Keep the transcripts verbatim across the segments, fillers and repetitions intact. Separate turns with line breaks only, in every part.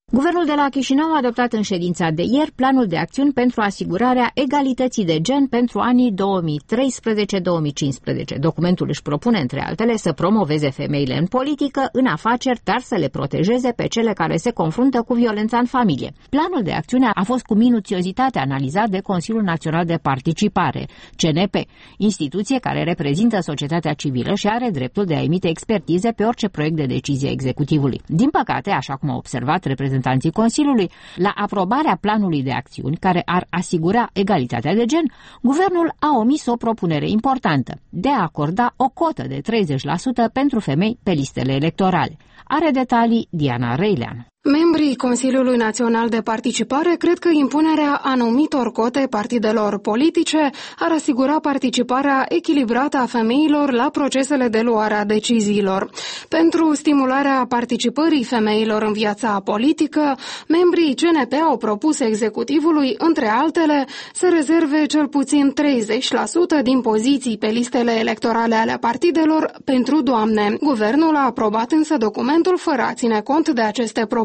Guvernul de la Chișinău a adoptat în ședința de ieri planul de acțiuni pentru asigurarea egalității de gen pentru anii două mii treisprezece două mii cincisprezece. Documentul își propune, între altele, să promoveze femeile în politică, în afaceri, dar să le protejeze pe cele care se confruntă cu violența în familie. Planul de acțiune a fost cu minuțiozitate analizat de Consiliul Național de Participare, C N P, instituție care reprezintă societatea civilă și are dreptul de a emite expertize pe orice proiect de decizie executivului. Din păcate, așa cum a observat reprezentanții Consiliului, la aprobarea planului de acțiuni care ar asigura egalitatea de gen, guvernul a omis o propunere importantă, de a acorda o cotă de treizeci la sută pentru femei pe listele electorale. Are detalii Diana Reilean.
Membrii Consiliului Național de Participare cred că impunerea anumitor cote partidelor politice ar asigura participarea echilibrată a femeilor la procesele de luare a deciziilor. Pentru stimularea participării femeilor în viața politică, membrii C N P au propus executivului, între altele, să rezerve cel puțin treizeci la sută din poziții pe listele electorale ale partidelor pentru doamne. Guvernul a aprobat însă documentul fără a ține cont de aceste propuneri.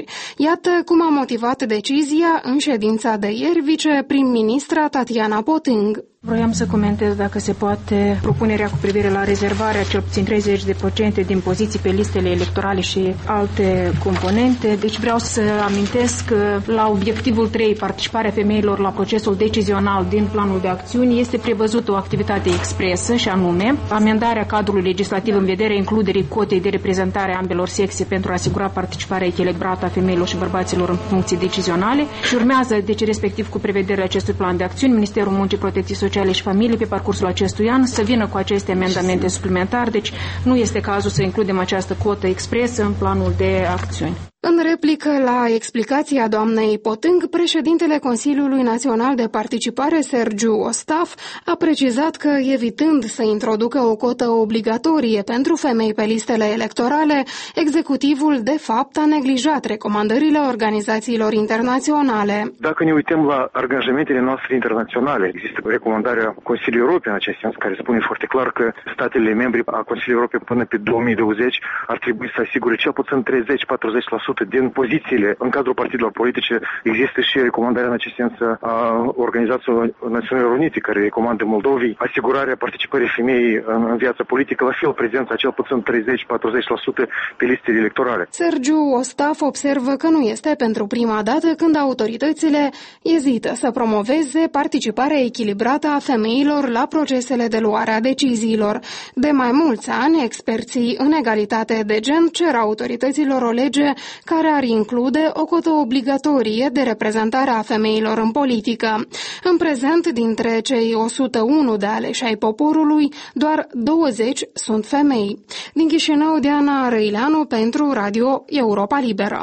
Iată cum a motivat decizia în ședința de ieri viceprim-ministra Tatiana Potâng.
Vroiam să comentez, dacă se poate, propunerea cu privire la rezervarea cel puțin treizeci la sută din poziții pe listele electorale și alte componente. Deci vreau să amintesc că la obiectivul trei, participarea femeilor la procesul decizional din planul de acțiuni, este prevăzută o activitate expresă și anume amendarea cadrului legislativ în vederea includerii cotei de reprezentare a ambelor sexe pentru a asigura participarea echilibrată a femeilor și bărbaților în funcții decizionale și urmează, deci respectiv cu prevederea acestui plan de acțiuni, Ministerul Muncii, Protecției Sociale și Familiei pe parcursul acestui an să vină cu aceste amendamente suplimentare, deci nu este cazul să includem această cotă expresă în planul de acțiuni.
În replică la explicația doamnei Potâng, președintele Consiliului Național de Participare, Sergiu Ostaf, a precizat că, evitând să introducă o cotă obligatorie pentru femei pe listele electorale, executivul, de fapt, a neglijat recomandările organizațiilor internaționale.
Dacă ne uităm la angajamentele noastre internaționale, există recomandarea Consiliului Europei în acest sens, care spune foarte clar că statele membre a Consiliului Europei până pe două mii douăzeci ar trebui să asigure cel puțin treizeci la patruzeci la sută din pozițiile în cadrul partidelor politice. Există și recomandarea în acest sens a Organizației Națiunilor Unite, care recomandă Moldovei asigurarea participării femeii în, în viața politică, la fel prezența cel puțin treizeci la patruzeci la sută pe listele electorale.
Sergiu Ostaf observă că nu este pentru prima dată când autoritățile ezită să promoveze participarea echilibrată a femeilor la procesele de luare a deciziilor. De mai mulți ani, experții în egalitate de gen cer autorităților o lege care ar include o cotă obligatorie de reprezentare a femeilor în politică. În prezent, dintre cei o sută unu de aleși ai poporului, doar douăzeci sunt femei. Din Chișinău, Diana Răileanu pentru Radio Europa Liberă.